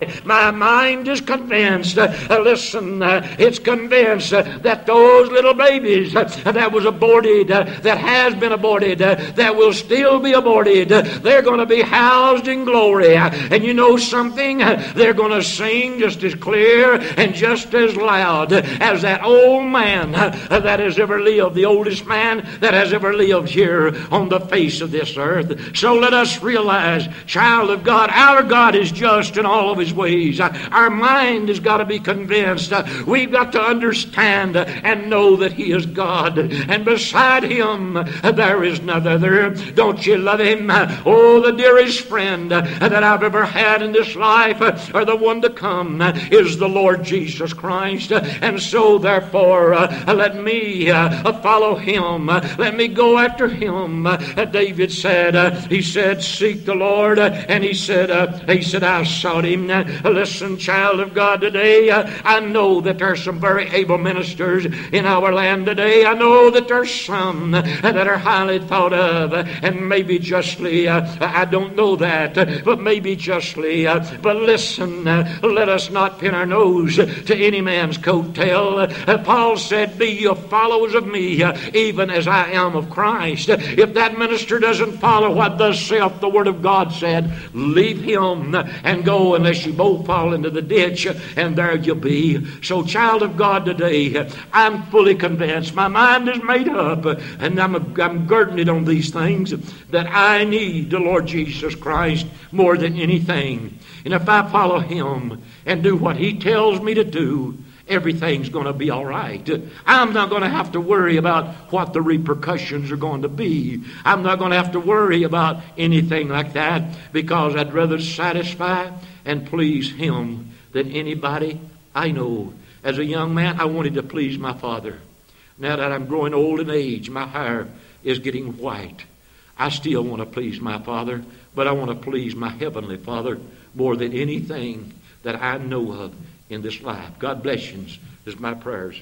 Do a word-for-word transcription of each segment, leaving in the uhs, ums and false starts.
My mind is convinced, uh, listen, uh, it's convinced uh, that those little babies uh, that was aborted, uh, that has been aborted, uh, that will still be aborted, uh, they're going to be housed in glory. Uh, and you know something? Uh, they're going to sing just as clear and just as loud as that old man uh, that has ever lived, the oldest man that has ever lived here on the face of this earth. So let us realize, child of God, our God is just in all of His ways. Uh, our mind has got to be convinced. Uh, we've got to understand uh, and know that He is God. And beside Him, uh, there is none other. Don't you love Him? Uh, oh, the dearest friend uh, that I've ever had in this life, uh, or the one to come, uh, is the Lord Jesus Christ. Uh, and so, therefore, uh, let me uh, follow Him. Uh, let me go after Him. Uh, David said, uh, he said, seek the Lord. Uh, and he said, uh, he said, I sought Him. Uh, listen, child of God, today, uh, I know that there's some very able ministers in our land today. I know that there's some uh, that are highly thought of, uh, and maybe justly. Uh, I don't know that, uh, but maybe justly. Uh, but listen, uh, let us not pin our nose to any man's coattail. Uh, Paul said, be ye followers of me, uh, even as I am of Christ. Uh, if that minister doesn't follow what thus saith the Word of God said, leave him and go, unless you both fall into the ditch, and there you'll be. So, child of God, today, I'm fully convinced, my mind is made up, and I'm, I'm girding on these things, that I need the Lord Jesus Christ more than anything. And if I follow Him and do what He tells me to do, everything's going to be all right. I'm not going to have to worry about what the repercussions are going to be. I'm not going to have to worry about anything like that, because I'd rather satisfy and please Him than anybody I know. As a young man, I wanted to please my father. Now that I'm growing old in age, my hair is getting white. I still want to please my Father, but I want to please my Heavenly Father more than anything that I know of in this life. God bless you. This is my prayers.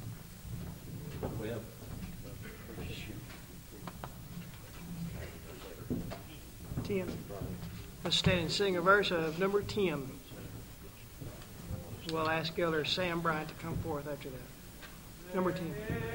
ten. Let's stand and sing a verse of number ten. We'll ask Elder Sam Bryant to come forth after that. Number ten.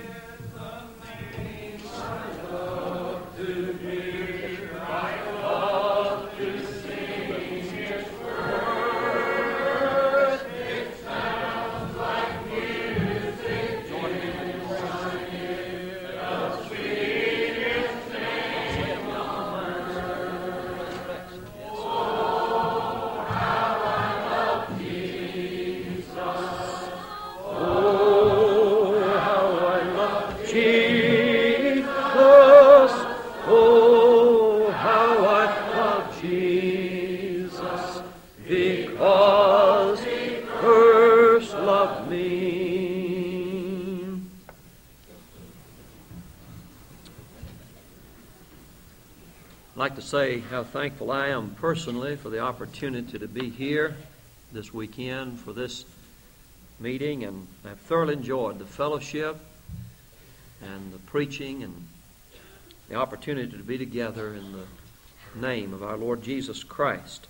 I'd like to say how thankful I am personally for the opportunity to be here this weekend for this meeting, and I've thoroughly enjoyed the fellowship and the preaching and the opportunity to be together in the name of our Lord Jesus Christ.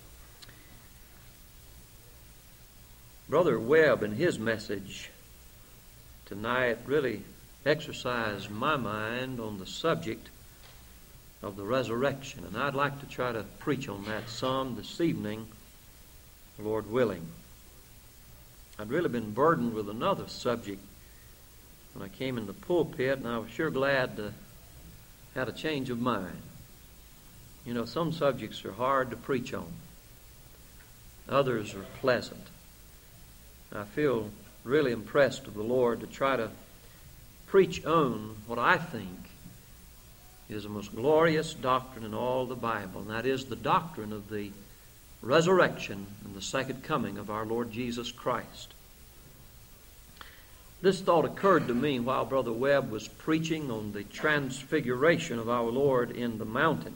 Brother Webb, in his message tonight, really exercised my mind on the subject of the resurrection, and I'd like to try to preach on that some this evening, Lord willing. I'd really been burdened with another subject when I came in the pulpit, and I was sure glad to have a change of mind. You know, some subjects are hard to preach on. Others are pleasant. I feel really impressed with the Lord to try to preach on what I think is the most glorious doctrine in all the Bible, and that is the doctrine of the resurrection and the second coming of our Lord Jesus Christ. This thought occurred to me while Brother Webb was preaching on the transfiguration of our Lord in the mountain,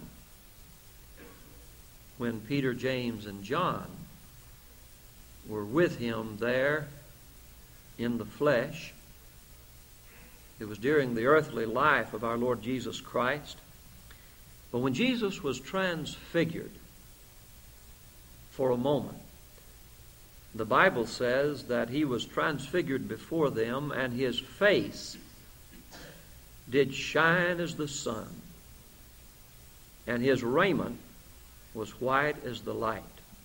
when Peter, James, and John were with him there in the flesh. It was during the earthly life of our Lord Jesus Christ. But when Jesus was transfigured for a moment, the Bible says that he was transfigured before them, and his face did shine as the sun, and his raiment was white as the light.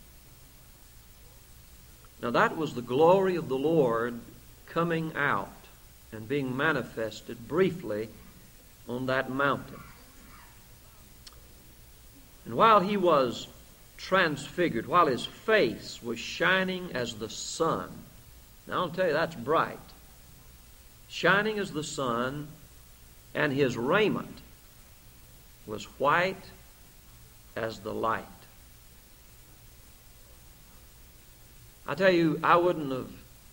Now that was the glory of the Lord coming out and being manifested briefly on that mountain. And while he was transfigured, while his face was shining as the sun, now I'll tell you that's bright, shining as the sun, and his raiment was white as the light. I tell you, I wouldn't have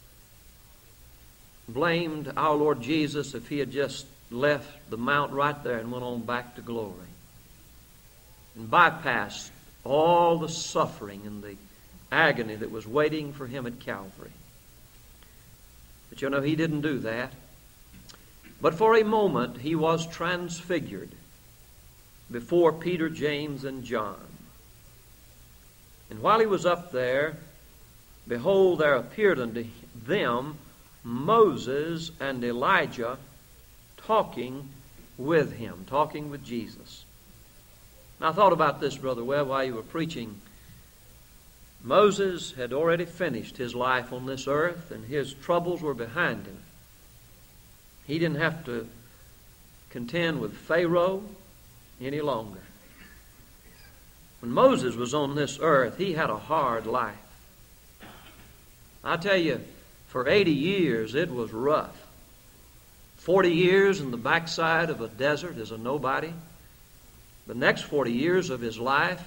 blamed our Lord Jesus if he had just left the mount right there and went on back to glory and bypassed all the suffering and the agony that was waiting for him at Calvary. But you know, he didn't do that. But for a moment he was transfigured before Peter, James, and John. And while he was up there, behold, there appeared unto them Moses and Elijah talking with him, talking with Jesus. Now, I thought about this, Brother Webb, while you were preaching. Moses had already finished his life on this earth, and his troubles were behind him. He didn't have to contend with Pharaoh any longer. When Moses was on this earth, he had a hard life. I tell you, for eighty years it was rough. Forty years in the backside of a desert as a nobody. The next forty years of his life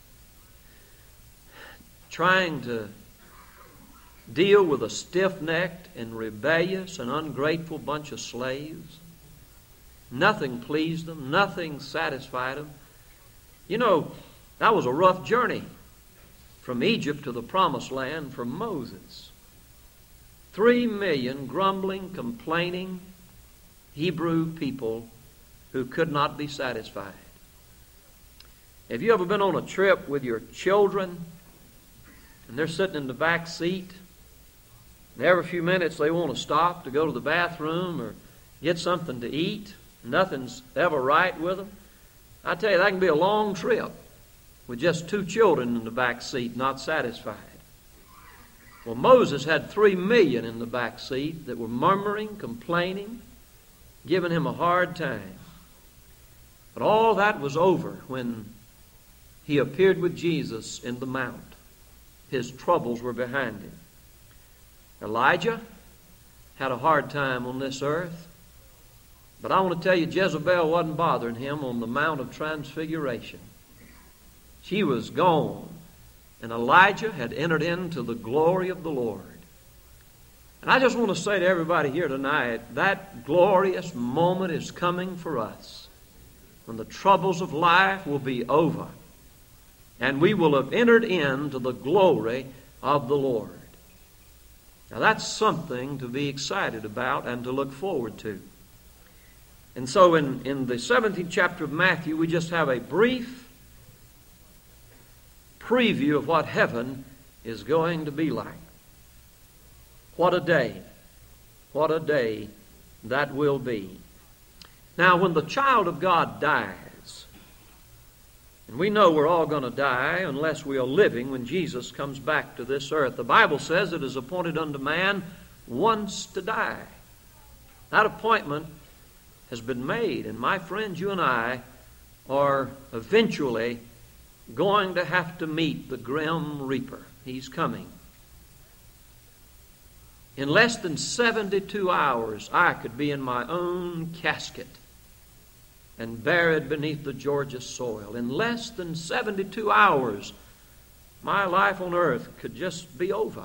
trying to deal with a stiff-necked and rebellious and ungrateful bunch of slaves. Nothing pleased them. Nothing satisfied them. You know, that was a rough journey from Egypt to the Promised Land for Moses. Three million grumbling, complaining Hebrew people who could not be satisfied. Have you ever been on a trip with your children and they're sitting in the back seat and every few minutes they want to stop to go to the bathroom or get something to eat? Nothing's ever right with them. I tell you, that can be a long trip with just two children in the back seat not satisfied. Well, Moses had three million in the back seat that were murmuring, complaining, giving him a hard time. But all that was over when he appeared with Jesus in the mount. His troubles were behind him. Elijah had a hard time on this earth. But I want to tell you, Jezebel wasn't bothering him on the Mount of Transfiguration. She was gone. And Elijah had entered into the glory of the Lord. And I just want to say to everybody here tonight, that glorious moment is coming for us when the troubles of life will be over and we will have entered into the glory of the Lord. Now that's something to be excited about and to look forward to. And so in, in the seventeenth chapter of Matthew, we just have a brief preview of what heaven is going to be like. What a day. What a day that will be. Now, when the child of God dies, and we know we're all going to die unless we are living when Jesus comes back to this earth. The Bible says it is appointed unto man once to die. That appointment has been made, and my friends, you and I are eventually going to have to meet the grim reaper. He's coming. In less than seventy-two hours, I could be in my own casket and buried beneath the Georgia soil. In less than seventy-two hours, my life on earth could just be over.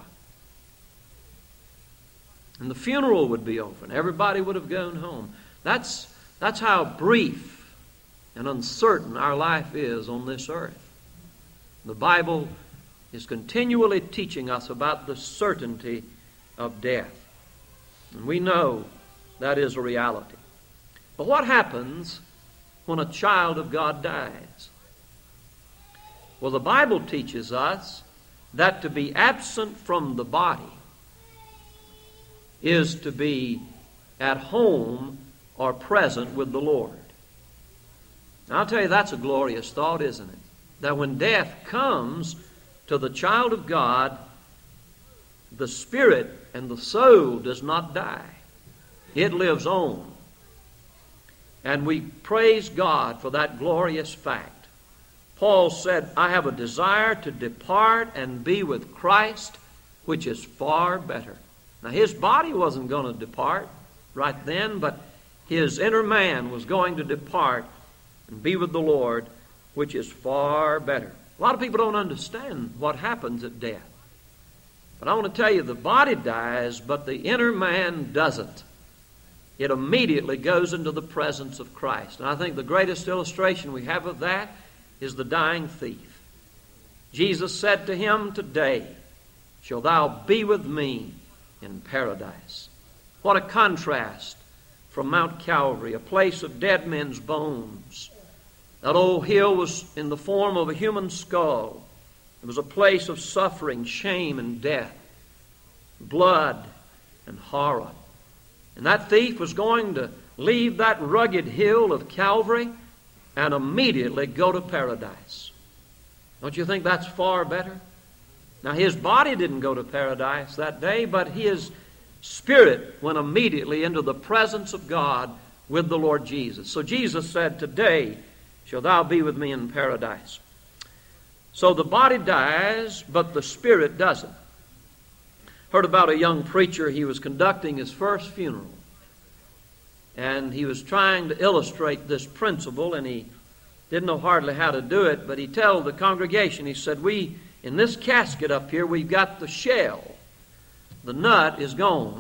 And the funeral would be over, and everybody would have gone home. That's, that's how brief and uncertain our life is on this earth. The Bible is continually teaching us about the certainty of death. And we know that is a reality. But what happens when a child of God dies? Well, the Bible teaches us that to be absent from the body is to be at home or present with the Lord. Now, I'll tell you, that's a glorious thought, isn't it? That when death comes to the child of God, the spirit and the soul does not die. It lives on. And we praise God for that glorious fact. Paul said, I have a desire to depart and be with Christ, which is far better. Now, his body wasn't going to depart right then, but his inner man was going to depart and be with the Lord, which is far better. A lot of people don't understand what happens at death. But I want to tell you, the body dies, but the inner man doesn't. It immediately goes into the presence of Christ. And I think the greatest illustration we have of that is the dying thief. Jesus said to him, today shalt thou be with me in paradise. What a contrast from Mount Calvary, a place of dead men's bones. That old hill was in the form of a human skull. It was a place of suffering, shame, and death, blood and horror. And that thief was going to leave that rugged hill of Calvary and immediately go to paradise. Don't you think that's far better? Now, his body didn't go to paradise that day, but his spirit went immediately into the presence of God with the Lord Jesus. So Jesus said, today shalt thou be with me in paradise. So the body dies, but the spirit doesn't. Heard about a young preacher. He was conducting his first funeral. And he was trying to illustrate this principle, and he didn't know hardly how to do it, but he told the congregation, he said, we, in this casket up here, we've got the shell. The nut is gone.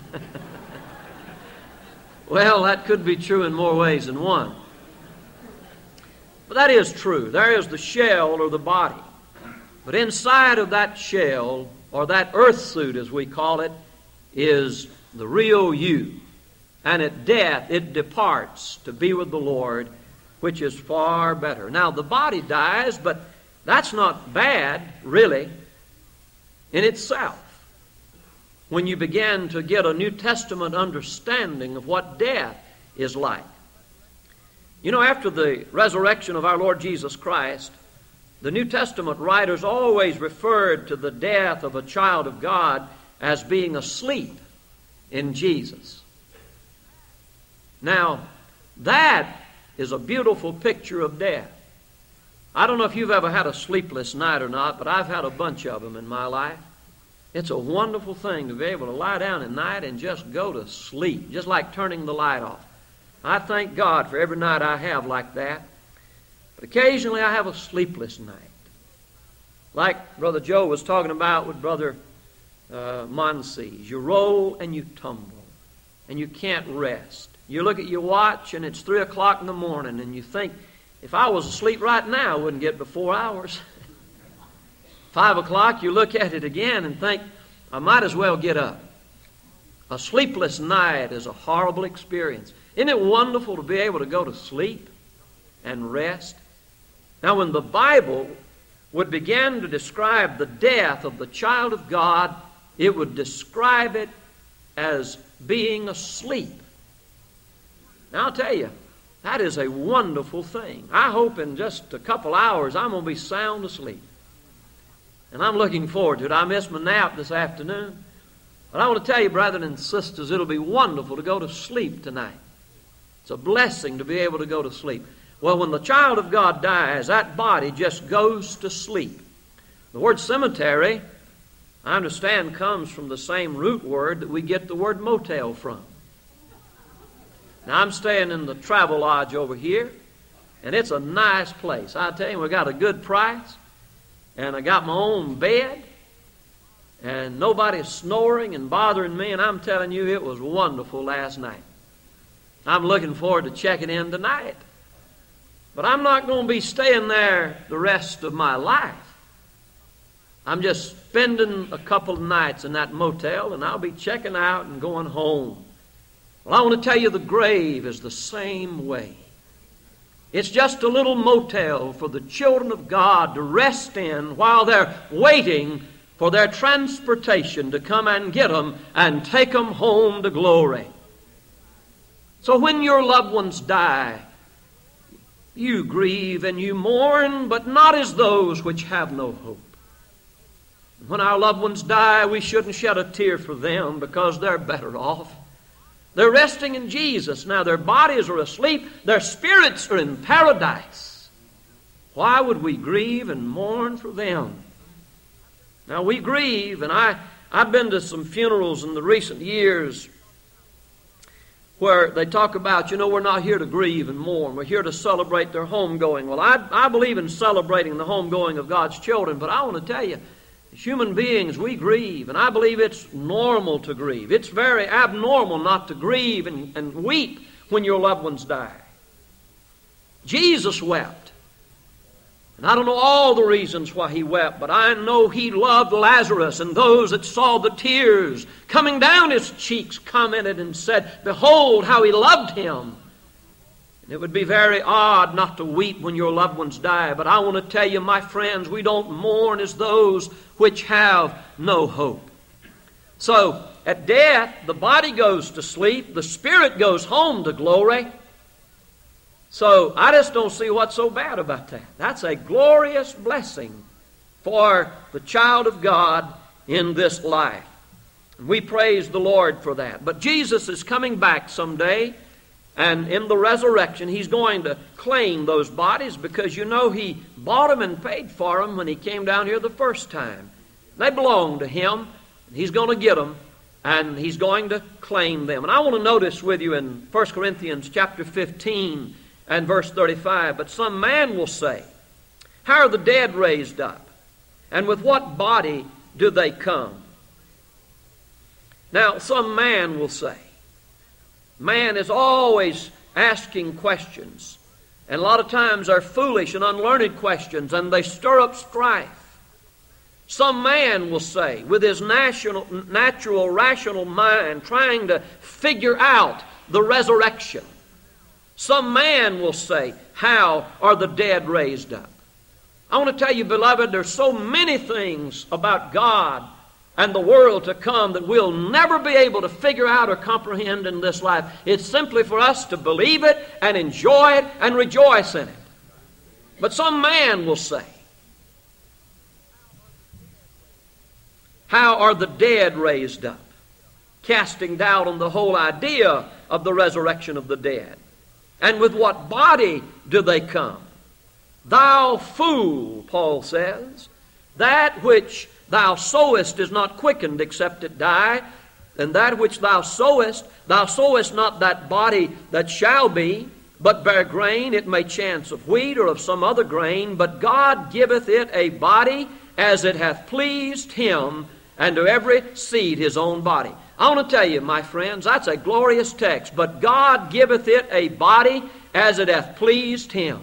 Well, that could be true in more ways than one. But that is true. There is the shell or the body. But inside of that shell, or that earth suit as we call it, is the real you. And at death it departs to be with the Lord, which is far better. Now the body dies, but that's not bad, really, in itself. When you begin to get a New Testament understanding of what death is like. You know, after the resurrection of our Lord Jesus Christ, the New Testament writers always referred to the death of a child of God as being asleep in Jesus. Now, that is a beautiful picture of death. I don't know if you've ever had a sleepless night or not, but I've had a bunch of them in my life. It's a wonderful thing to be able to lie down at night and just go to sleep, just like turning the light off. I thank God for every night I have like that. But occasionally I have a sleepless night. Like Brother Joe was talking about with Brother uh, Monsees. You roll and you tumble, and you can't rest. You look at your watch and it's three o'clock in the morning, and you think, if I was asleep right now, I wouldn't get but four hours. Five o'clock, you look at it again and think, I might as well get up. A sleepless night is a horrible experience. Isn't it wonderful to be able to go to sleep and rest? Now, when the Bible would begin to describe the death of the child of God, it would describe it as being asleep. Now, I'll tell you, that is a wonderful thing. I hope in just a couple hours I'm going to be sound asleep. And I'm looking forward to it. I missed my nap this afternoon. But I want to tell you, brethren and sisters, it'll be wonderful to go to sleep tonight. It's a blessing to be able to go to sleep. Well, when the child of God dies, that body just goes to sleep. The word cemetery, I understand, comes from the same root word that we get the word motel from. Now, I'm staying in the Travel Lodge over here, and it's a nice place. I tell you, we got a good price, and I got my own bed, and nobody's snoring and bothering me, and I'm telling you, it was wonderful last night. I'm looking forward to checking in tonight. But I'm not going to be staying there the rest of my life. I'm just spending a couple of nights in that motel, and I'll be checking out and going home. Well, I want to tell you, the grave is the same way. It's just a little motel for the children of God to rest in while they're waiting for their transportation to come and get them and take them home to glory. So when your loved ones die, you grieve and you mourn, but not as those which have no hope. When our loved ones die, we shouldn't shed a tear for them because they're better off. They're resting in Jesus. Now their bodies are asleep. Their spirits are in paradise. Why would we grieve and mourn for them? Now we grieve, and I, I've been to some funerals in the recent years where they talk about, you know, we're not here to grieve and mourn. We're here to celebrate their homegoing. Well, I, I believe in celebrating the homegoing of God's children, but I want to tell you, as human beings, we grieve, and I believe it's normal to grieve. It's very abnormal not to grieve and, and weep when your loved ones die. Jesus wept. And I don't know all the reasons why he wept, but I know he loved Lazarus, and those that saw the tears coming down his cheeks commented and said, "Behold how he loved him." And it would be very odd not to weep when your loved ones die, but I want to tell you, my friends, we don't mourn as those which have no hope. So, at death, the body goes to sleep, the spirit goes home to glory. So, I just don't see what's so bad about that. That's a glorious blessing for the child of God in this life. And we praise the Lord for that. But Jesus is coming back someday, and in the resurrection, he's going to claim those bodies because, you know, he bought them and paid for them when he came down here the first time. They belong to him. He's going to get them, and he's going to claim them. And I want to notice with you in First Corinthians chapter fifteen and verse thirty-five, "But some man will say, how are the dead raised up? And with what body do they come?" Now, some man will say. Man is always asking questions. And a lot of times they're foolish and unlearned questions, and they stir up strife. Some man will say, with his national, natural, rational mind, trying to figure out the resurrection. Some man will say, how are the dead raised up? I want to tell you, beloved, there's so many things about God and the world to come that we'll never be able to figure out or comprehend in this life. It's simply for us to believe it and enjoy it and rejoice in it. But some man will say, how are the dead raised up? Casting doubt on the whole idea of the resurrection of the dead. And with what body do they come? Thou fool, Paul says, that which thou sowest is not quickened except it die, and that which thou sowest, thou sowest not that body that shall be, but bear grain, it may chance of wheat or of some other grain, but God giveth it a body as it hath pleased him, and to every seed his own body. I want to tell you, my friends, that's a glorious text. But God giveth it a body as it hath pleased him.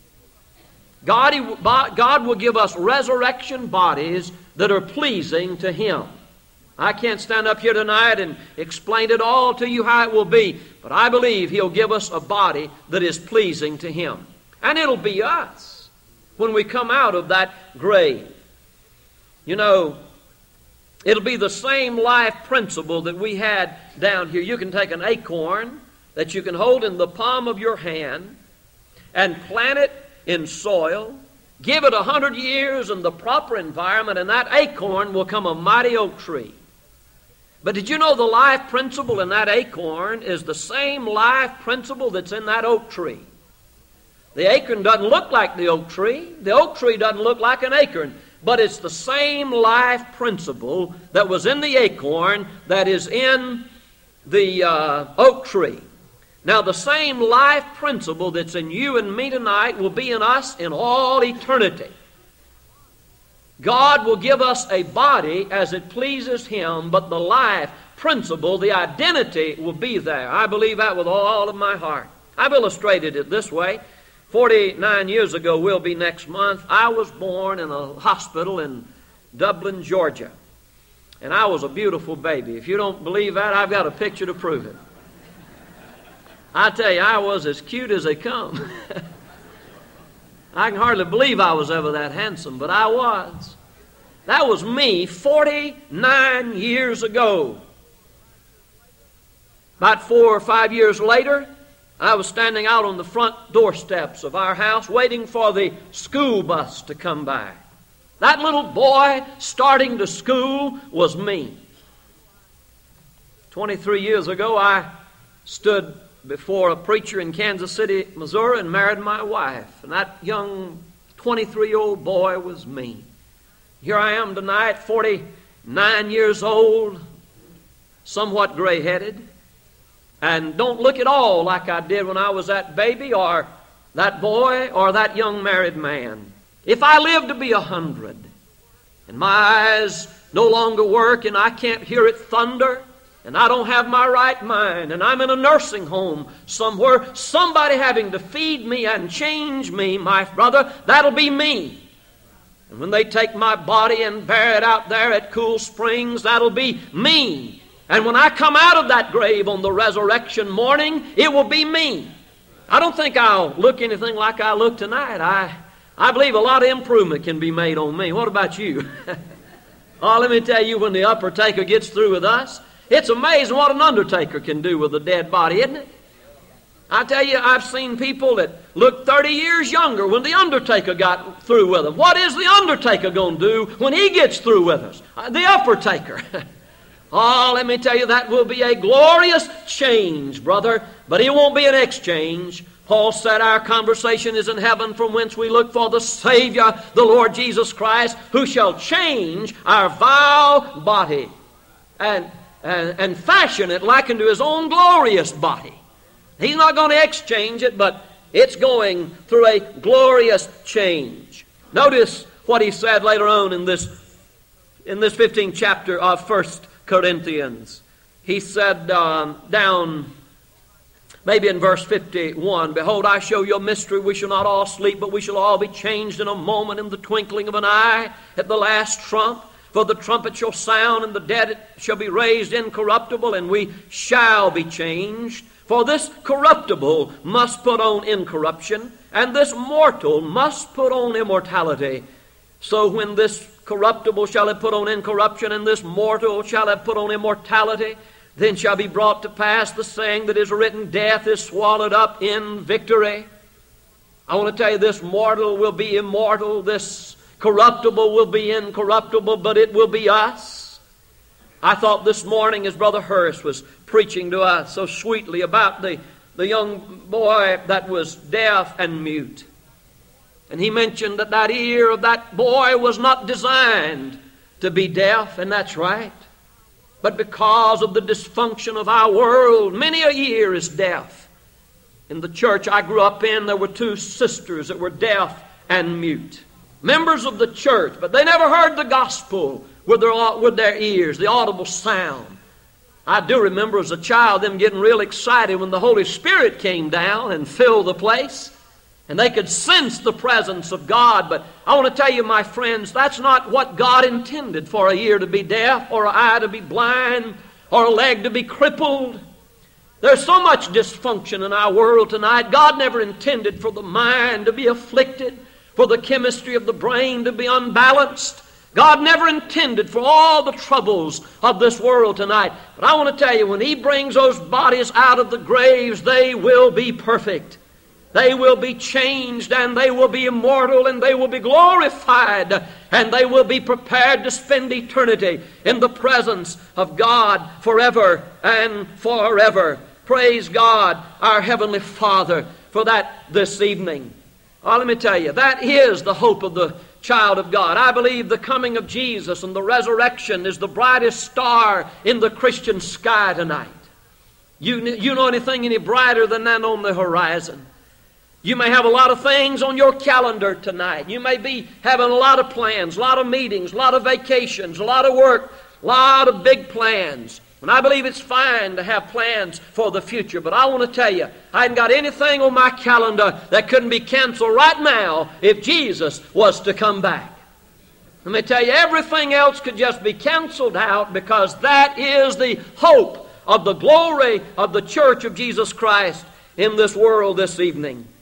God, God will give us resurrection bodies that are pleasing to him. I can't stand up here tonight and explain it all to you how it will be, but I believe he'll give us a body that is pleasing to him. And it'll be us when we come out of that grave. You know, it'll be the same life principle that we had down here. You can take an acorn that you can hold in the palm of your hand and plant it in soil, give it a hundred years in the proper environment, and that acorn will come a mighty oak tree. But did you know the life principle in that acorn is the same life principle that's in that oak tree? The acorn doesn't look like the oak tree. The oak tree doesn't look like an acorn. But it's the same life principle that was in the acorn that is in the uh, oak tree. Now, the same life principle that's in you and me tonight will be in us in all eternity. God will give us a body as it pleases him, but the life principle, the identity will be there. I believe that with all of my heart. I've illustrated it this way. forty-nine years ago will be next month. I was born in a hospital in Dublin, Georgia. And I was a beautiful baby. If you don't believe that, I've got a picture to prove it. I tell you, I was as cute as they come. I can hardly believe I was ever that handsome, but I was. That was me forty-nine years ago. About four or five years later, I was standing out on the front doorsteps of our house waiting for the school bus to come by. That little boy starting to school was me. twenty-three years ago, I stood before a preacher in Kansas City, Missouri, and married my wife. And that young twenty-three-year-old boy was me. Here I am tonight, forty-nine years old, somewhat gray-headed, and don't look at all like I did when I was that baby or that boy or that young married man. If I live to be a hundred, and my eyes no longer work and I can't hear it thunder, and I don't have my right mind, and I'm in a nursing home somewhere, somebody having to feed me and change me, my brother, that'll be me. And when they take my body and bury it out there at Cool Springs, that'll be me. And when I come out of that grave on the resurrection morning, it will be me. I don't think I'll look anything like I look tonight. I, I believe a lot of improvement can be made on me. What about you? Oh, let me tell you, when the upper taker gets through with us, it's amazing what an undertaker can do with a dead body, isn't it? I tell you, I've seen people that look thirty years younger when the undertaker got through with them. What is the undertaker going to do when he gets through with us? The upper taker. Oh, let me tell you, that will be a glorious change, brother, but it won't be an exchange. Paul said our conversation is in heaven, from whence we look for the Savior, the Lord Jesus Christ, who shall change our vile body and, and, and fashion it like unto his own glorious body. He's not going to exchange it, but it's going through a glorious change. Notice what he said later on in this, in this fifteenth chapter of First Corinthians. He said um, down maybe in verse fifty-one, "Behold, I show you a mystery. We shall not all sleep, but we shall all be changed in a moment, in the twinkling of an eye, at the last trump. For the trumpet shall sound, and the dead shall be raised incorruptible, and we shall be changed. For this corruptible must put on incorruption, and this mortal must put on immortality. So when this corruptible shall have put on incorruption, and this mortal shall have put on immortality, then shall be brought to pass the saying that is written, Death is swallowed up in victory." I want to tell you, this mortal will be immortal, this corruptible will be incorruptible, but it will be us. I thought this morning, as Brother Hurst was preaching to us so sweetly about the, the young boy that was deaf and mute. And he mentioned that that ear of that boy was not designed to be deaf, and that's right. But because of the dysfunction of our world, many a ear is deaf. In the church I grew up in, there were two sisters that were deaf and mute. Members of the church, but they never heard the gospel with their, with their ears, the audible sound. I do remember as a child them getting real excited when the Holy Spirit came down and filled the place. And they could sense the presence of God. But I want to tell you, my friends, that's not what God intended for a ear to be deaf, or an eye to be blind, or a leg to be crippled. There's so much dysfunction in our world tonight. God never intended for the mind to be afflicted, for the chemistry of the brain to be unbalanced. God never intended for all the troubles of this world tonight. But I want to tell you, when He brings those bodies out of the graves, they will be perfect. They will be changed, and they will be immortal, and they will be glorified, and they will be prepared to spend eternity in the presence of God forever and forever. Praise God, our Heavenly Father, for that this evening. Oh, let me tell you, that is the hope of the child of God. I believe the coming of Jesus and the resurrection is the brightest star in the Christian sky tonight. You, you know anything any brighter than that on the horizon? You may have a lot of things on your calendar tonight. You may be having a lot of plans, a lot of meetings, a lot of vacations, a lot of work, a lot of big plans. And I believe it's fine to have plans for the future. But I want to tell you, I haven't got anything on my calendar that couldn't be canceled right now if Jesus was to come back. Let me tell you, everything else could just be canceled out, because that is the hope of the glory of the church of Jesus Christ in this world this evening.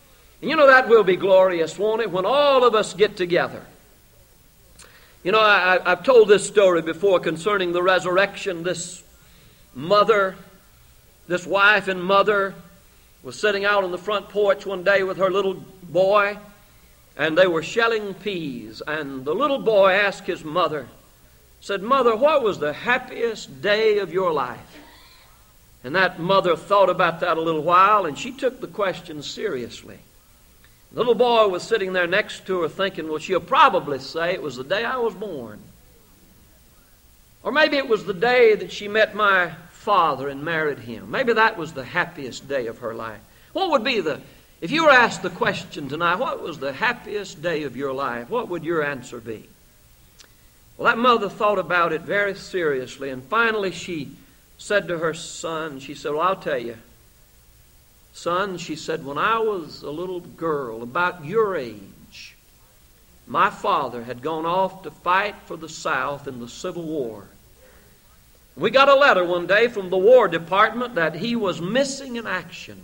And you know that will be glorious, won't it, when all of us get together. You know, I, I've told this story before concerning the resurrection. This mother, this wife and mother was sitting out on the front porch one day with her little boy, and they were shelling peas. And the little boy asked his mother, said, "Mother, what was the happiest day of your life?" And that mother thought about that a little while, and she took the question seriously. The little boy was sitting there next to her thinking, well, she'll probably say it was the day I was born. Or maybe it was the day that she met my father and married him. Maybe that was the happiest day of her life. What would be the, if you were asked the question tonight, what was the happiest day of your life? What would your answer be? Well, that mother thought about it very seriously, and finally she said to her son, she said, well, I'll tell you. Son, she said, when I was a little girl, about your age, my father had gone off to fight for the South in the Civil War. We got a letter one day from the War Department that he was missing in action.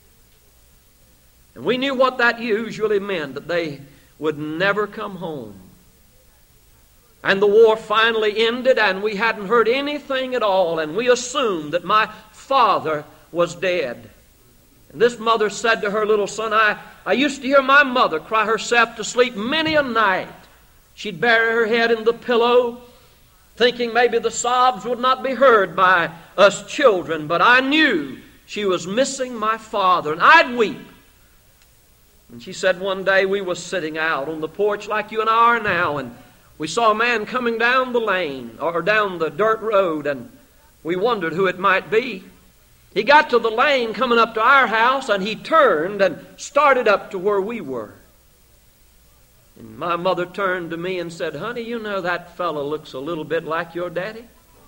And we knew what that usually meant, that they would never come home. And the war finally ended, and we hadn't heard anything at all, and we assumed that my father was dead. And this mother said to her little son, I, I used to hear my mother cry herself to sleep many a night. She'd bury her head in the pillow, thinking maybe the sobs would not be heard by us children, but I knew she was missing my father, and I'd weep. And she said one day we was sitting out on the porch like you and I are now, and we saw a man coming down the lane, or down the dirt road, and we wondered who it might be. He got to the lane coming up to our house, and he turned and started up to where we were. And my mother turned to me and said, honey, you know that fellow looks a little bit like your daddy.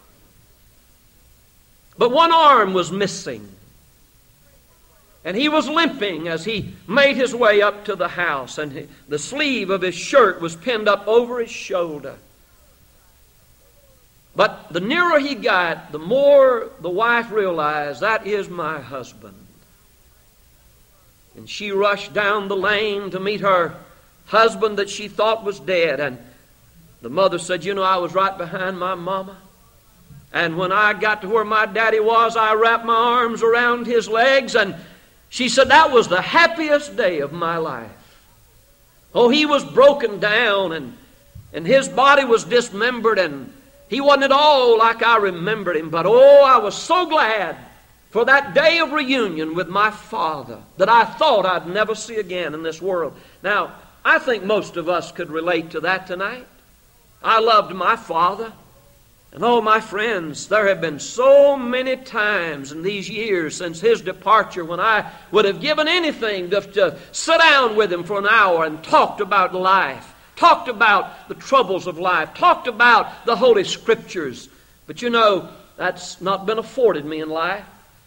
But one arm was missing. And he was limping as he made his way up to the house, and the sleeve of his shirt was pinned up over his shoulder. But the nearer he got, the more the wife realized, that is my husband. And she rushed down the lane to meet her husband that she thought was dead. And the mother said, you know, I was right behind my mama. And when I got to where my daddy was, I wrapped my arms around his legs, and she said, that was the happiest day of my life. Oh, he was broken down, and, and his body was dismembered, and he wasn't at all like I remembered him. But oh, I was so glad for that day of reunion with my father that I thought I'd never see again in this world. Now, I think most of us could relate to that tonight. I loved my father. And oh, my friends, there have been so many times in these years since his departure when I would have given anything to, to sit down with him for an hour and talked about life, talked about the troubles of life, talked about the Holy Scriptures. But you know, that's not been afforded me in life.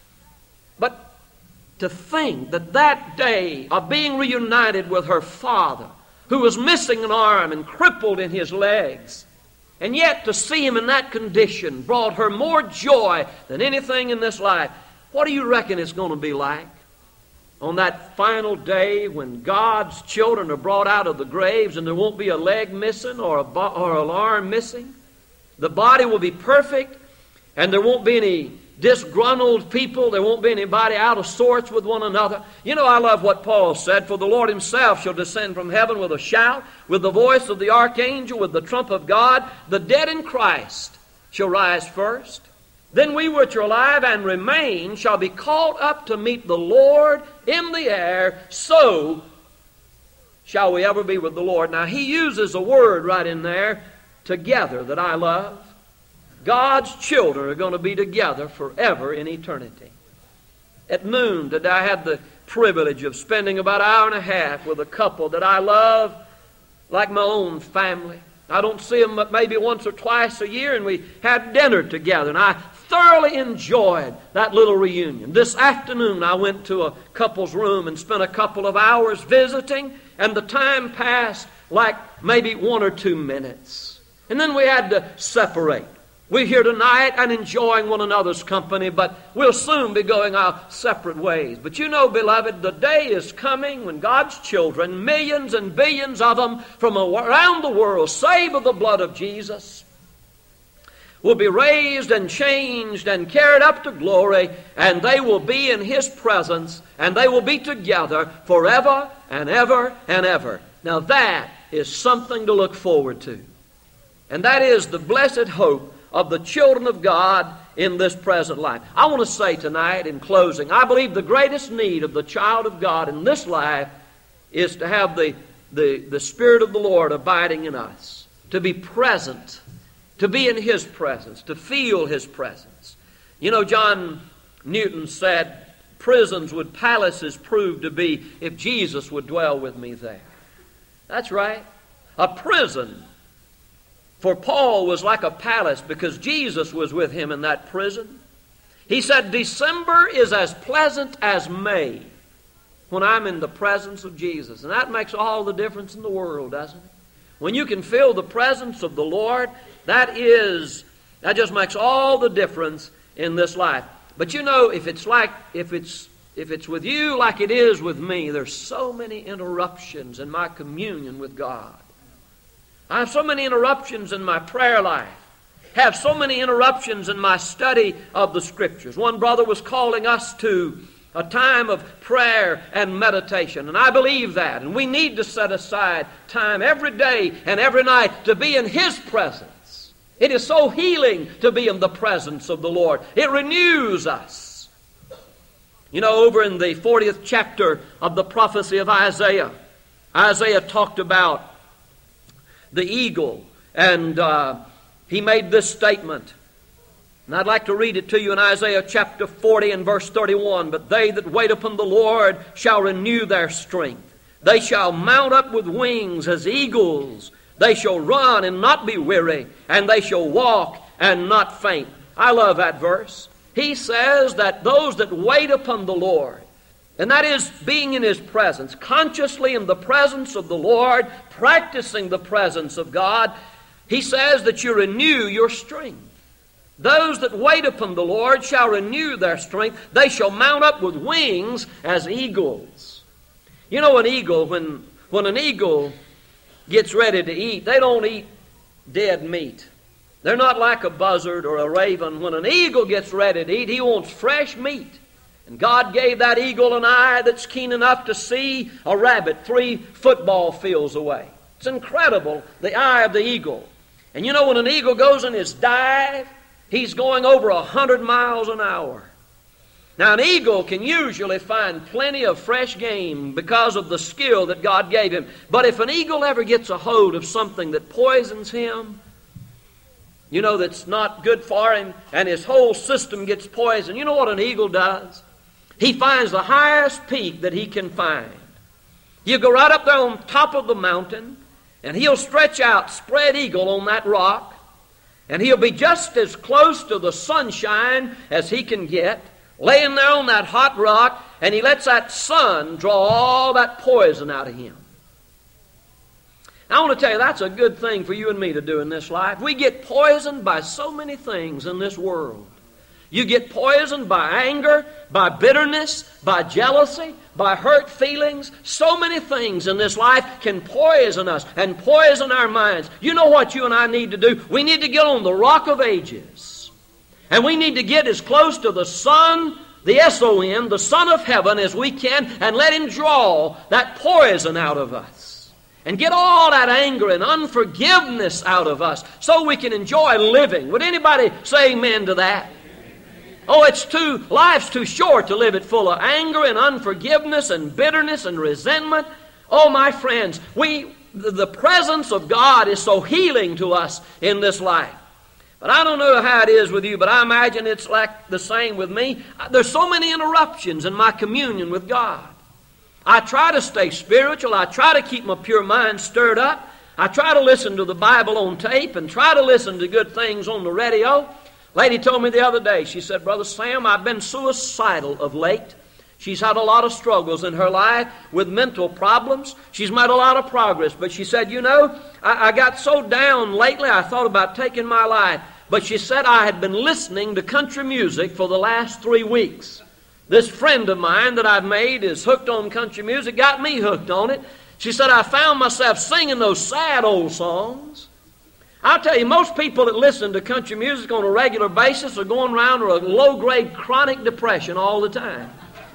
But to think that that day of being reunited with her father, who was missing an arm and crippled in his legs, and yet to see him in that condition brought her more joy than anything in this life. What do you reckon it's going to be like on that final day when God's children are brought out of the graves and there won't be a leg missing or a bo- or an arm missing? The body will be perfect, and there won't be any disgruntled people. There won't be anybody out of sorts with one another. You know, I love what Paul said, for the Lord himself shall descend from heaven with a shout, with the voice of the archangel, with the trump of God. The dead in Christ shall rise first. Then we which are alive and remain shall be caught up to meet the Lord in the air. So shall we ever be with the Lord. Now, he uses a word right in there, together, that I love. God's children are going to be together forever in eternity. At noon today, I had the privilege of spending about an hour and a half with a couple that I love like my own family. I don't see them but maybe once or twice a year, and we had dinner together, and I thoroughly enjoyed that little reunion. This afternoon, I went to a couple's room and spent a couple of hours visiting, and the time passed like maybe one or two minutes. And then we had to separate. We're here tonight and enjoying one another's company, but we'll soon be going our separate ways. But you know, beloved, the day is coming when God's children, millions and billions of them from around the world, saved of the blood of Jesus, will be raised and changed and carried up to glory, and they will be in His presence, and they will be together forever and ever and ever. Now that is something to look forward to. And that is the blessed hope of the children of God in this present life. I want to say tonight in closing, I believe the greatest need of the child of God in this life is to have the, the, the Spirit of the Lord abiding in us, to be present, to be in His presence, to feel His presence. You know, John Newton said, prisons would palaces prove to be if Jesus would dwell with me there. That's right. A prison for Paul was like a palace because Jesus was with him in that prison. He said, December is as pleasant as May when I'm in the presence of Jesus. And that makes all the difference in the world, doesn't it? When you can feel the presence of the Lord, that is, that just makes all the difference in this life. But you know, if it's like, if it's, if it's with you like it is with me, there's so many interruptions in my communion with God. I have so many interruptions in my prayer life. Have so many interruptions in my study of the Scriptures. One brother was calling us to a time of prayer and meditation, and I believe that. And we need to set aside time every day and every night to be in His presence. It is so healing to be in the presence of the Lord. It renews us. You know, over in the fortieth chapter of the prophecy of Isaiah, Isaiah talked about the eagle, and uh, he made this statement. And I'd like to read it to you in Isaiah chapter forty and verse thirty-one. But they that wait upon the Lord shall renew their strength. They shall mount up with wings as eagles. They shall run and not be weary, and they shall walk and not faint. I love that verse. He says that those that wait upon the Lord, and that is being in His presence, consciously in the presence of the Lord, practicing the presence of God. He says that you renew your strength. Those that wait upon the Lord shall renew their strength. They shall mount up with wings as eagles. You know, an eagle, when, when an eagle gets ready to eat, they don't eat dead meat. They're not like a buzzard or a raven. When an eagle gets ready to eat, he wants fresh meat. And God gave that eagle an eye that's keen enough to see a rabbit three football fields away. It's incredible, the eye of the eagle. And you know, when an eagle goes in his dive, he's going over a hundred miles an hour. Now, an eagle can usually find plenty of fresh game because of the skill that God gave him. But if an eagle ever gets a hold of something that poisons him, you know, that's not good for him, and his whole system gets poisoned, you know what an eagle does? He finds the highest peak that he can find. You go right up there on top of the mountain, and he'll stretch out spread eagle on that rock, and he'll be just as close to the sunshine as he can get, laying there on that hot rock, and he lets that sun draw all that poison out of him. Now, I want to tell you, that's a good thing for you and me to do in this life. We get poisoned by so many things in this world. You get poisoned by anger, by bitterness, by jealousy, by hurt feelings. So many things in this life can poison us and poison our minds. You know what you and I need to do? We need to get on the rock of ages. And we need to get as close to the Son, the S O N, the Son of Heaven, as we can, and let Him draw that poison out of us. And get all that anger and unforgiveness out of us so we can enjoy living. Would anybody say amen to that? Oh, it's too, life's too short to live it full of anger and unforgiveness and bitterness and resentment. Oh, my friends, we, the presence of God is so healing to us in this life. But I don't know how it is with you, but I imagine it's like the same with me. There's so many interruptions in my communion with God. I try to stay spiritual. I try to keep my pure mind stirred up. I try to listen to the Bible on tape and try to listen to good things on the radio. Lady told me the other day, she said, Brother Sam, I've been suicidal of late. She's had a lot of struggles in her life with mental problems. She's made a lot of progress. But she said, you know, I, I got so down lately, I thought about taking my life. but she said, I had been listening to country music for the last three weeks. This friend of mine that I've made is hooked on country music, got me hooked on it. She said, I found myself singing those sad old songs. I'll tell you, most people that listen to country music on a regular basis are going around with a low-grade chronic depression all the time.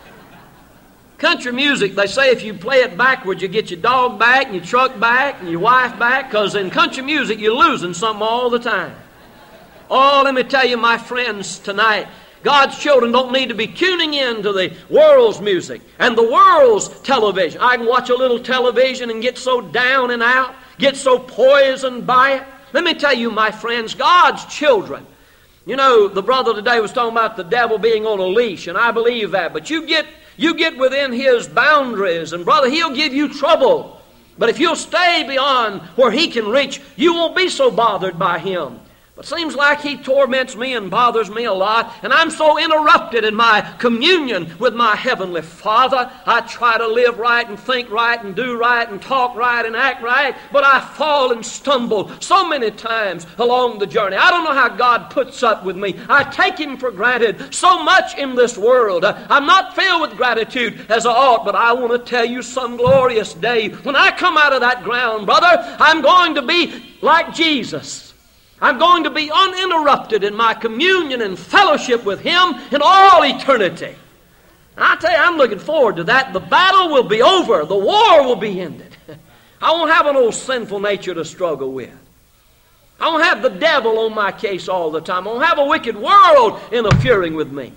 Country music, they say if you play it backwards, you get your dog back and your truck back and your wife back, because in country music, you're losing something all the time. Oh, let me tell you, my friends, tonight, God's children don't need to be tuning in to the world's music and the world's television. I can watch a little television and get so down and out, get so poisoned by it. Let me tell you, my friends, God's children. You know, the brother today was talking about the devil being on a leash, and I believe that. But you get you get within his boundaries, and brother, he'll give you trouble. But if you'll stay beyond where he can reach, you won't be so bothered by him. But it seems like he torments me and bothers me a lot, and I'm so interrupted in my communion with my Heavenly Father. I try to live right and think right and do right and talk right and act right, but I fall and stumble so many times along the journey. I don't know how God puts up with me. I take Him for granted so much in this world. I'm not filled with gratitude as I ought, but I want to tell you some glorious day when I come out of that ground, brother, I'm going to be like Jesus. I'm going to be uninterrupted in my communion and fellowship with Him in all eternity. And I tell you, I'm looking forward to that. The battle will be over. The war will be ended. I won't have an old sinful nature to struggle with. I won't have the devil on my case all the time. I won't have a wicked world interfering with me.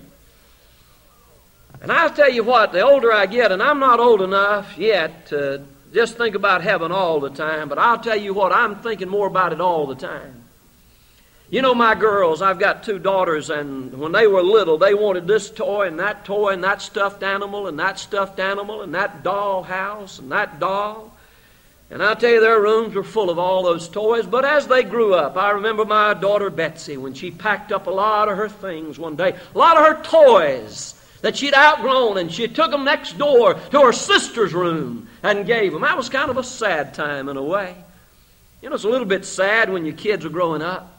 And I'll tell you what, the older I get, and I'm not old enough yet to just think about heaven all the time, but I'll tell you what, I'm thinking more about it all the time. You know, my girls, I've got two daughters, and when they were little, they wanted this toy and that toy and that stuffed animal and that stuffed animal and that doll house and that doll. And I'll tell you, their rooms were full of all those toys. But as they grew up, I remember my daughter Betsy, when she packed up a lot of her things one day, a lot of her toys that she'd outgrown, and she took them next door to her sister's room and gave them. That was kind of a sad time in a way. You know, it's a little bit sad when your kids are growing up.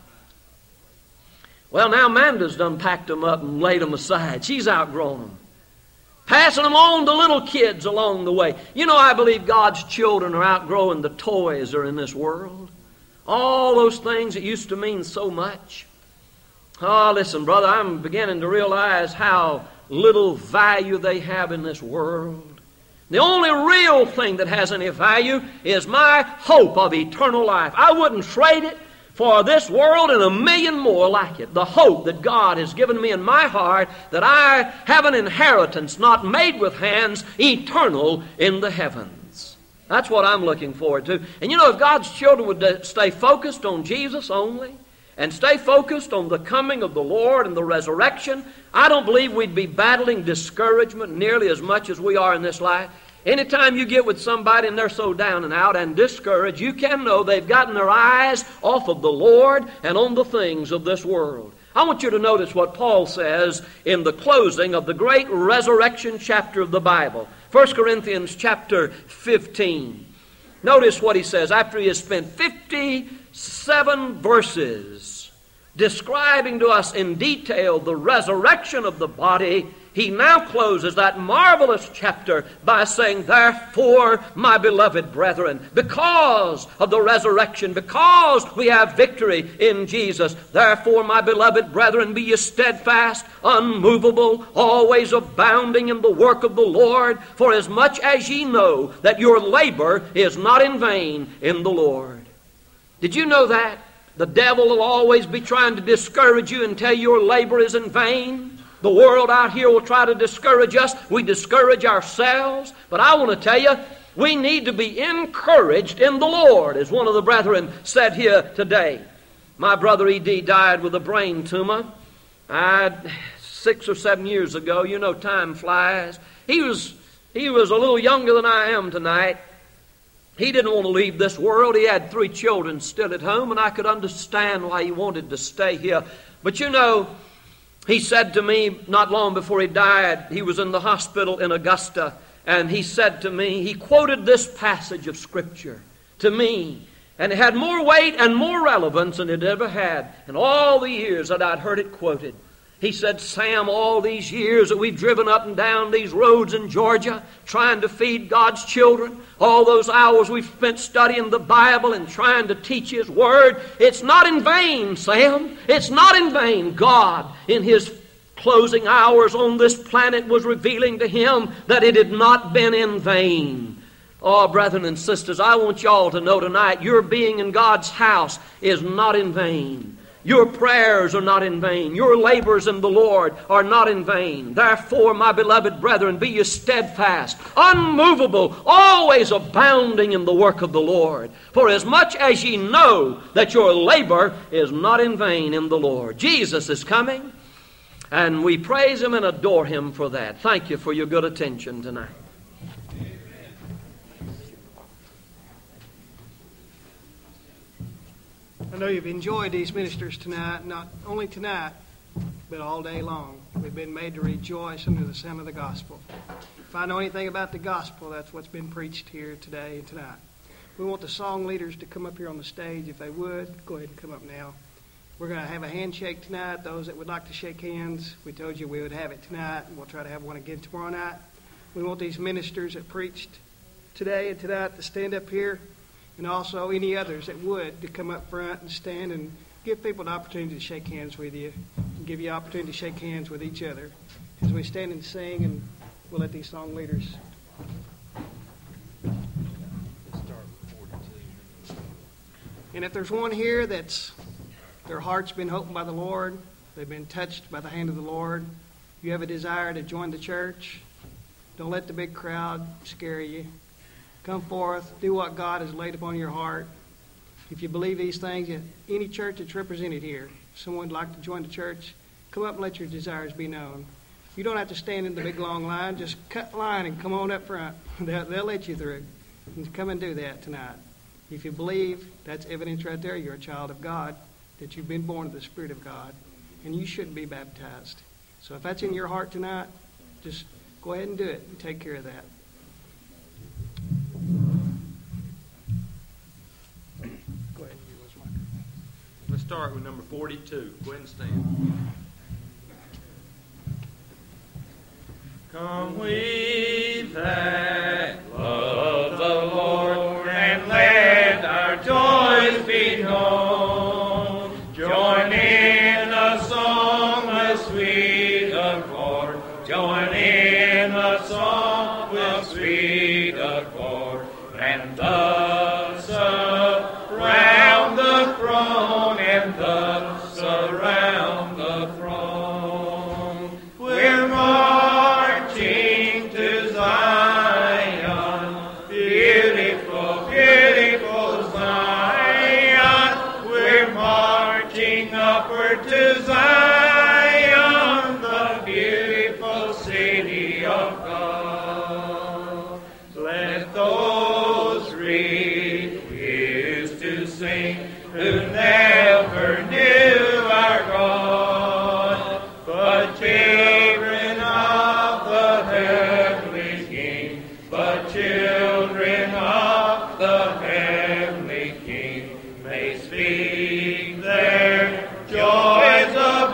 Well, now Amanda's done packed them up and laid them aside. She's outgrown them. Passing them on to little kids along the way. You know, I believe God's children are outgrowing the toys that are in this world. All those things that used to mean so much. Oh, listen, brother, I'm beginning to realize how little value they have in this world. The only real thing that has any value is my hope of eternal life. I wouldn't trade it for this world and a million more like it. The hope that God has given me in my heart that I have an inheritance not made with hands, eternal in the heavens. That's what I'm looking forward to. And you know, if God's children would stay focused on Jesus only and stay focused on the coming of the Lord and the resurrection, I don't believe we'd be battling discouragement nearly as much as we are in this life. Anytime you get with somebody and they're so down and out and discouraged, you can know they've gotten their eyes off of the Lord and on the things of this world. I want you to notice what Paul says in the closing of the great resurrection chapter of the Bible. First Corinthians chapter fifteen. Notice what he says after he has spent fifty-seven verses describing to us in detail the resurrection of the body. He now closes that marvelous chapter by saying, therefore, my beloved brethren, because of the resurrection, because we have victory in Jesus, therefore, my beloved brethren, be ye steadfast, unmovable, always abounding in the work of the Lord, for as much as ye know that your labor is not in vain in the Lord. Did you know that? The devil will always be trying to discourage you and tell you your labor is in vain. The world out here will try to discourage us. We discourage ourselves. But I want to tell you, we need to be encouraged in the Lord, as one of the brethren said here today. My brother E D died with a brain tumor. I, six or seven years ago. You know, time flies. He was, he was a little younger than I am tonight. He didn't want to leave this world. He had three children still at home, and I could understand why he wanted to stay here. But you know, he said to me not long before he died, he was in the hospital in Augusta, and he said to me, he quoted this passage of Scripture to me, And it had more weight and more relevance than it ever had in all the years that I'd heard it quoted. He said, Sam, all these years that we've driven up and down these roads in Georgia trying to feed God's children, all those hours we've spent studying the Bible and trying to teach His Word, it's not in vain, Sam. It's not in vain. God, in His closing hours on this planet, was revealing to him that it had not been in vain. Oh, brethren and sisters, I want y'all to know tonight, your being in God's house is not in vain. Your prayers are not in vain. Your labors in the Lord are not in vain. Therefore, my beloved brethren, be ye steadfast, unmovable, always abounding in the work of the Lord. For as much as ye know that your labor is not in vain in the Lord. Jesus is coming, and we praise Him and adore Him for that. Thank you for your good attention tonight. I know you've enjoyed these ministers tonight, not only tonight, but all day long. We've been made to rejoice under the sound of the gospel. If I know anything about the gospel, that's what's been preached here today and tonight. We want the song leaders to come up here on the stage. If they would, go ahead and come up now. We're going to have a handshake tonight. Those that would like to shake hands, we told you we would have it tonight, and we'll try to have one again tomorrow night. We want these ministers that preached today and tonight to stand up here, and also any others that would, to come up front and stand and give people the opportunity to shake hands with you, and give you the opportunity to shake hands with each other as we stand and sing, and we'll let these song leaders. And if there's one here that's their heart's been opened by the Lord, they've been touched by the hand of the Lord, you have a desire to join the church, don't let the big crowd scare you. Come forth, do what God has laid upon your heart. If you believe these things, any church that's represented here, if someone would like to join the church, come up and let your desires be known. You don't have to stand in the big long line. Just cut line and come on up front. They'll, they'll let you through. And come and do that tonight. If you believe, that's evidence right there. You're a child of God, that you've been born of the Spirit of God, and you should be baptized. So if that's in your heart tonight, just go ahead and do it and take care of that. Go ahead and use this microphone. Let's start with number forty-two. Go ahead and stand. Come we that love the Lord, and let our joys be known. Join in a song with sweet accord. Join in a song with sweet accord. And thus surround the throne, and thus surround the throne. We're marching to Zion, beautiful, beautiful Zion. We're marching upward to Zion, the beautiful city of God. Let those refuse to sing who never knew our God, but children of the heavenly King, but children of the heavenly King may speak their joys of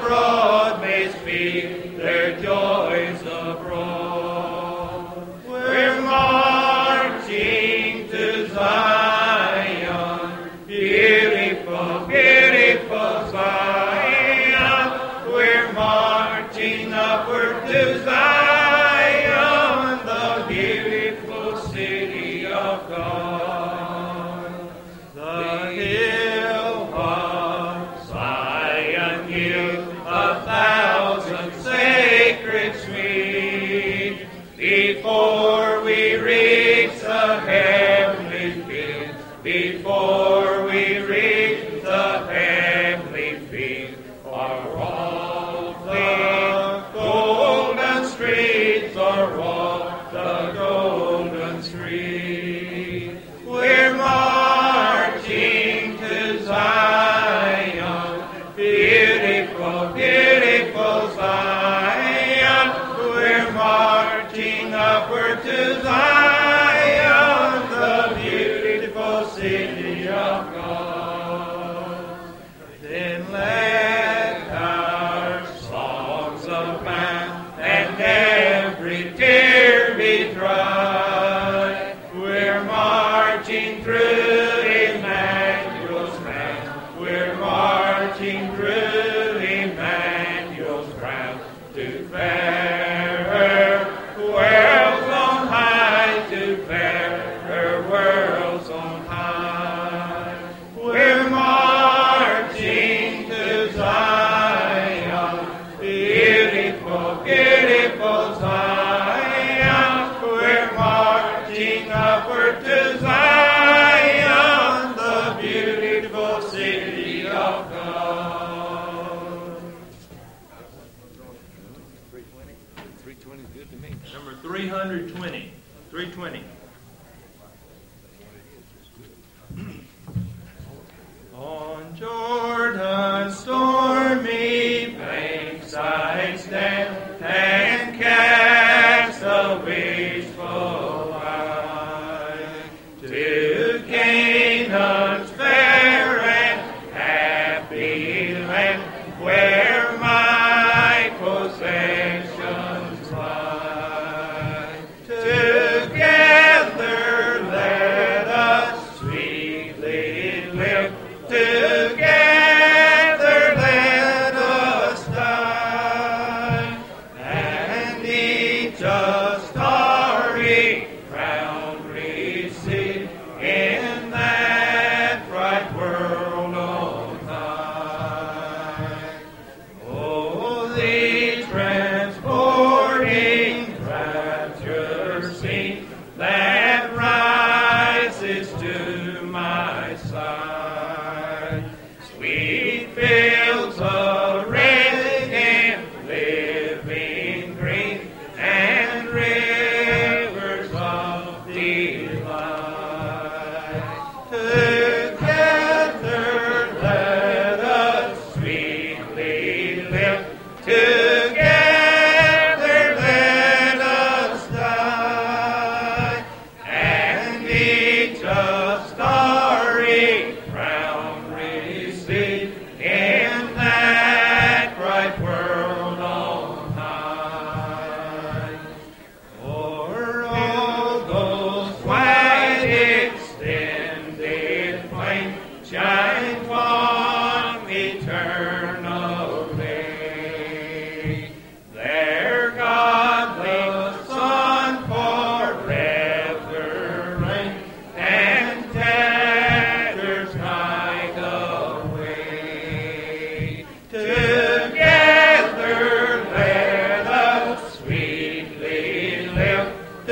and let our songs abound, and every tear be dry. We're marching through Emmanuel's land. We're marching through Emmanuel's ground to fairer worlds on high, to fairer worlds on high. We're marching to Zion, beautiful, beautiful Zion. We're marching upward to Zion, the beautiful city of God. Number three hundred twenty. three twenty. On Jordan's stormy banks I stand and cast a wishful eye to Canaan's fair and happy land, where my possessions lie. Together let us sweetly live. Together let us die, and each a starry crown receive in that bright world on high. Oh, the transporting rapture scene that rises to my side. Sweet fields of red and living green, and rivers of delight. Together let us sweetly live. Together let us die, and each a starry crown receive in that bright world on high. O'er all those wide extended plains shine one eternal day. There God the Son forever reign, and terrors night away. Together let us sweetly live.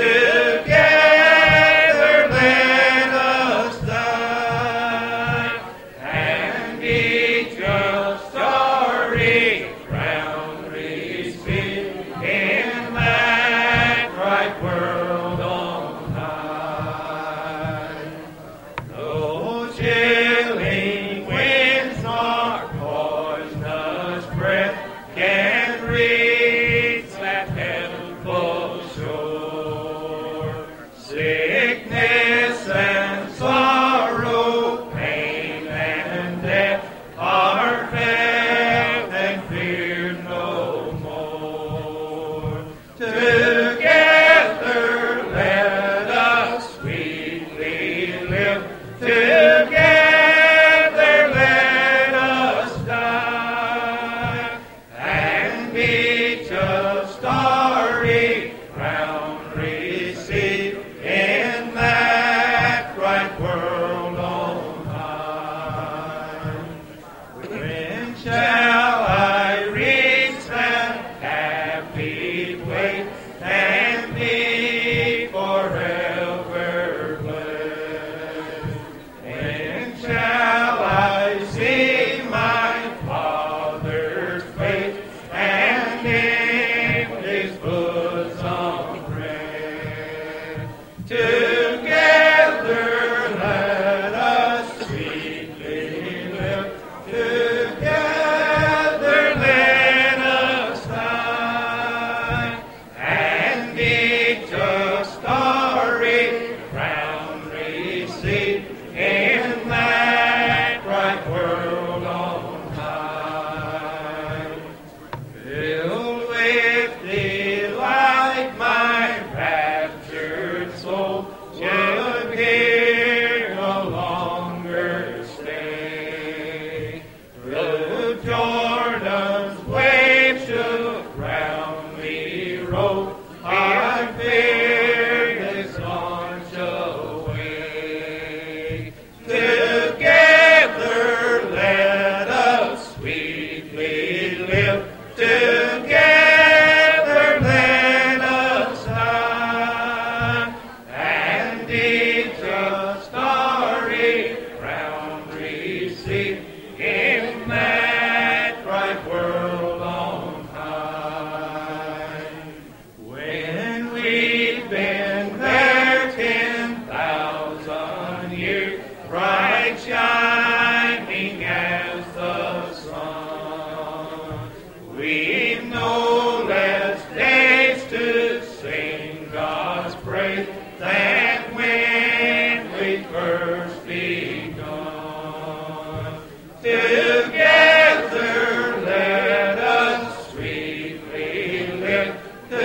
Together let us die, and each a starry crown receive in that bright world on high. No chilling winds nor poisonous breath can reach that helpful shore. Sickness and sorrow, pain and death are felt and feared no more. Together let us sweetly live. Together let us die, and each a starry crown receive in that bright world on high. When shall I reach that happy place and be forever blessed? When shall I see my Father's face and in His bosom rest? Together let us sweetly live. Together Jordan's waves shook round me road. I feared this launch away. Together let us sweetly live. Together let us die. And each a starry crown receive in that bright world on high. When we've been there ten thousand years, bright shining as the sun, we've no less days to sing God's praise than when we first begun. Together let us sweetly live.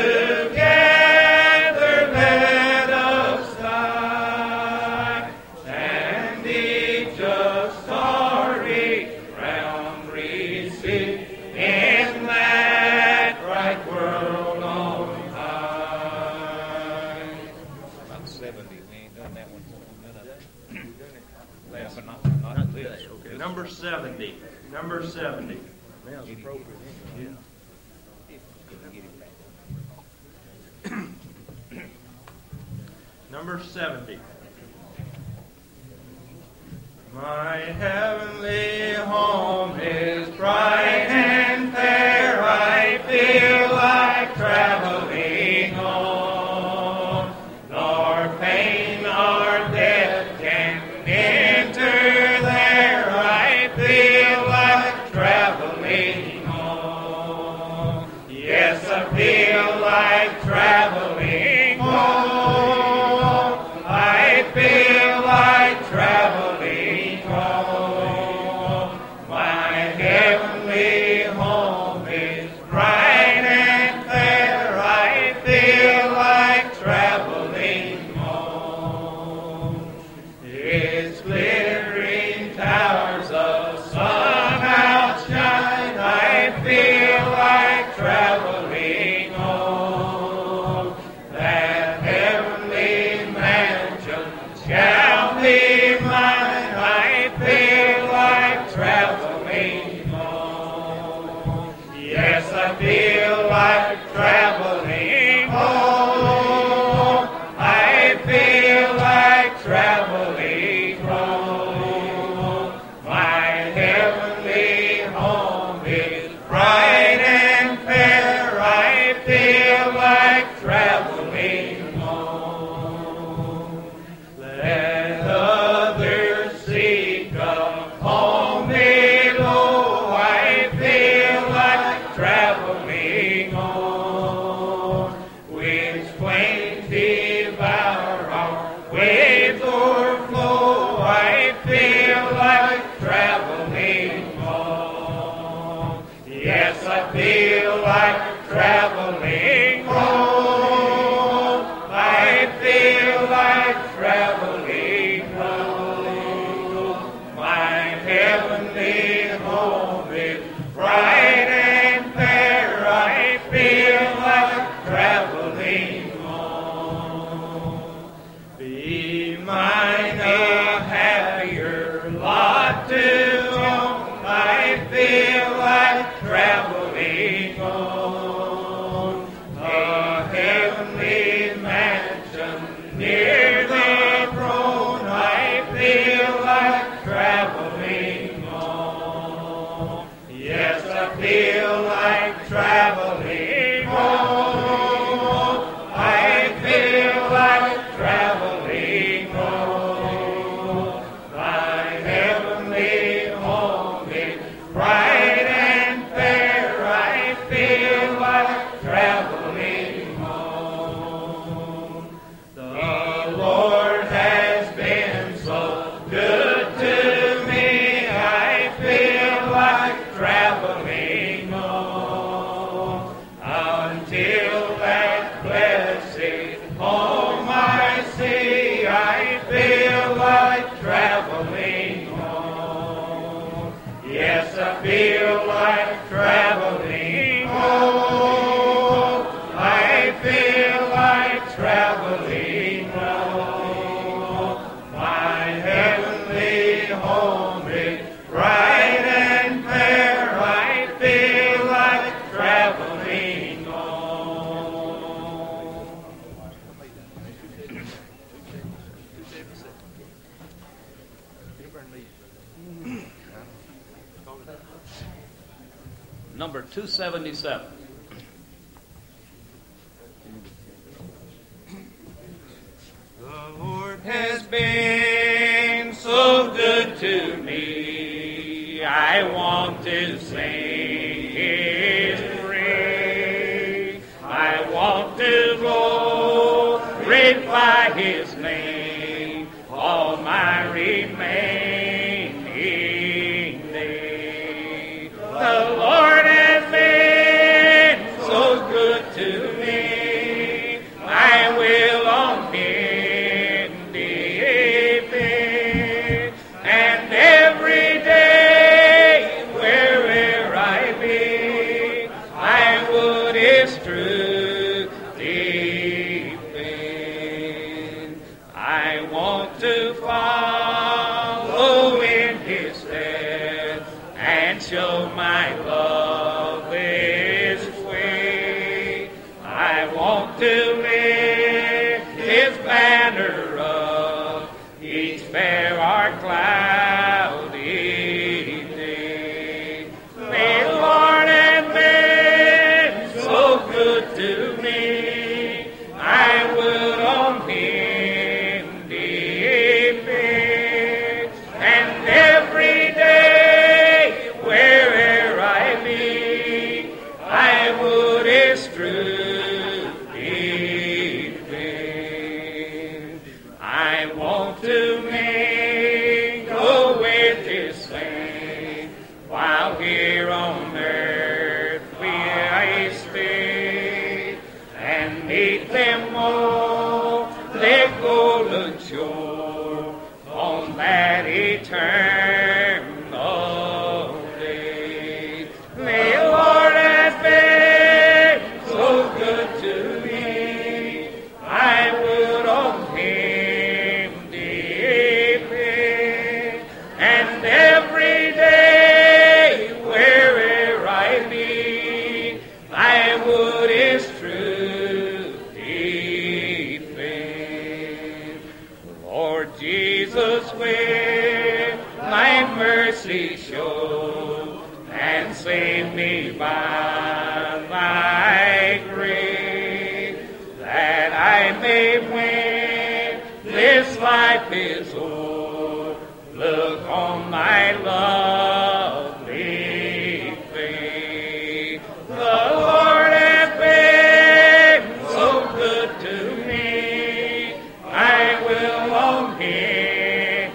Together let us die. And each a starry crown receive in that bright world on high. About seventy. We ain't done that one for a minute. Last, but not, not this. Okay, number seventy. Number seventy. Now's appropriate. Yeah. Number seventy. My heavenly home is bright and fair. I feel like traveling on. Nor pain nor death can enter there. I feel like traveling on. Yes, I feel like traveling on. I feel like traveling on. My heavenly home is bright and fair. I feel like traveling on. Its glittering towers of sun outshine. I feel like traveling on. That heavenly mansion shall be mine. I feel like traveling on. Yes, I feel like traveling on. I feel like traveling on. My heavenly home is bright and fair. I feel like traveling on. Let others seek a home below. I feel like traveling on. Which flames devour our waves o'erflow. I feel like traveling on. Yes, I feel like traveling on. I feel like traveling on. My heavenly home is bright and fair. I feel like traveling on. Be mine a happier lot to own. I feel like traveling on. A heavenly mansion near the throne. I feel like traveling on. Yes, I feel like traveling on. I feel like traveling on. My heavenly home is bright and fair. I feel like traveling on. The Lord has been so good to me. I feel like traveling on until that blessed home I see. I feel like traveling on. Yes, I feel Number two seventy-seven. The Lord has been so good to me, I want to sing His praise. I want to glorify His name all my remaining days. The Lord has been so good to me, I will on Him depend, and every day wherever I be, I would His truth defend. I want to follow in His steps and show my love His way. I want to lift His banner up each fair or cloudy day. The Lord has been so good to me, I would on Him depend, and every day wherever I be, I would His truth defend. I want to mingle with His saints while here on earth we stay, and meet them all the golden shore on that eternal day. The Lord has been so good to me, I would on Him depend, and every day wherever I be, I would His truth defend. Lord Jesus, will Thy mercy show, and save me by Thy grace, that I may win this life is o'er, look on Thy lovely face. The Lord has been so good to me, I will on Him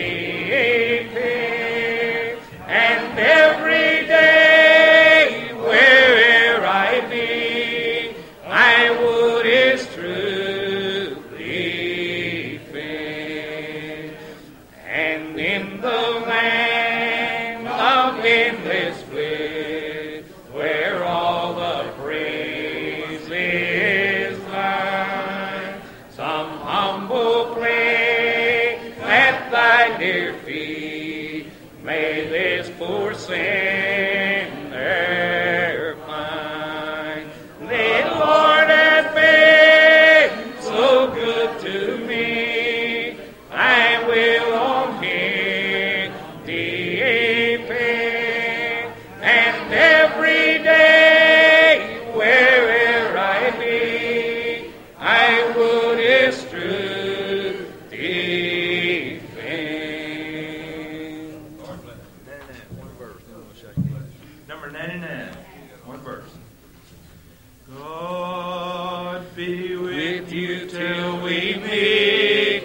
depend, and every day wherever I be, I would His truth defend. And in the land of endless bliss, where all the praise is thine, some humble place at Thy dear feet, may this poor sinner find. The Lord has been so good to me, I will on Him depend, and every day wherever I be, I would His truth defend. Number ninety-nine, one verse. God be with you till we meet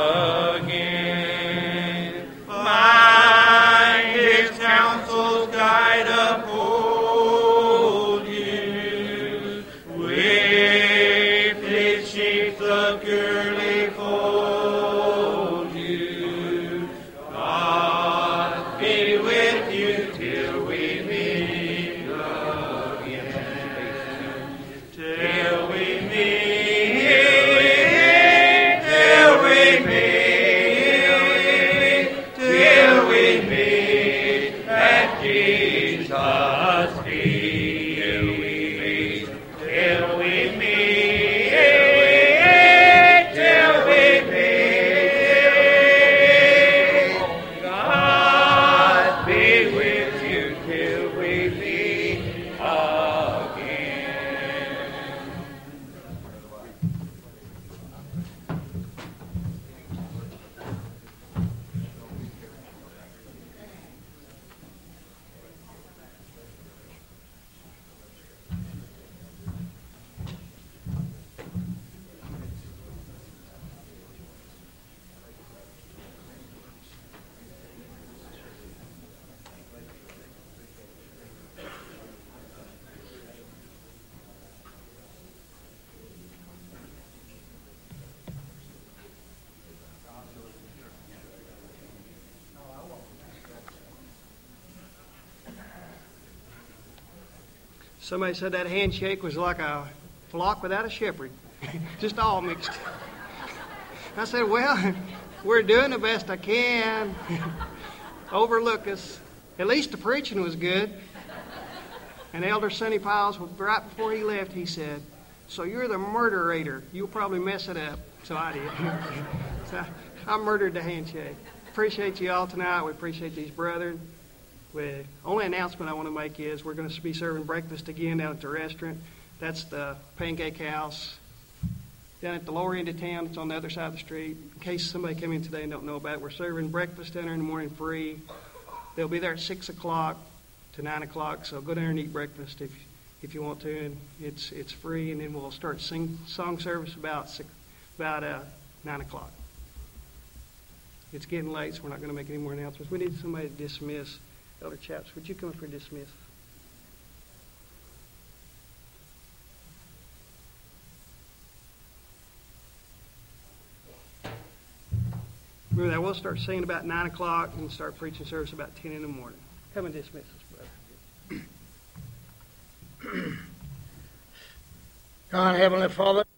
again. Mind His counsels, guide, uphold you. With His sheep securely fold you. God be with you till we meet again. Till we meet Somebody said that handshake was like a flock without a shepherd, just all mixed. I said, well, we're doing the best I can. Overlook us. At least the preaching was good. And Elder Sonny Piles, right before he left, he said, so you're the murderator. You'll probably mess it up. So I did. So I murdered the handshake. Appreciate you all tonight. We appreciate these brethren. The only announcement I want to make is we're going to be serving breakfast again down at the restaurant. That's the Pancake House down at the lower end of town. It's on the other side of the street. In case somebody came in today and don't know about it, we're serving breakfast dinner in the morning free. They'll be there at six o'clock to nine o'clock, so go down and eat breakfast if if you want to, and it's it's free. And then we'll start sing song service about six, about uh, nine o'clock. It's getting late, so we're not going to make any more announcements. We need somebody to dismiss. Elder Chaps, would you come up for dismiss? Remember that we'll start singing about nine o'clock and start preaching service about ten in the morning. Come and dismiss us, brother. God, Heavenly Father.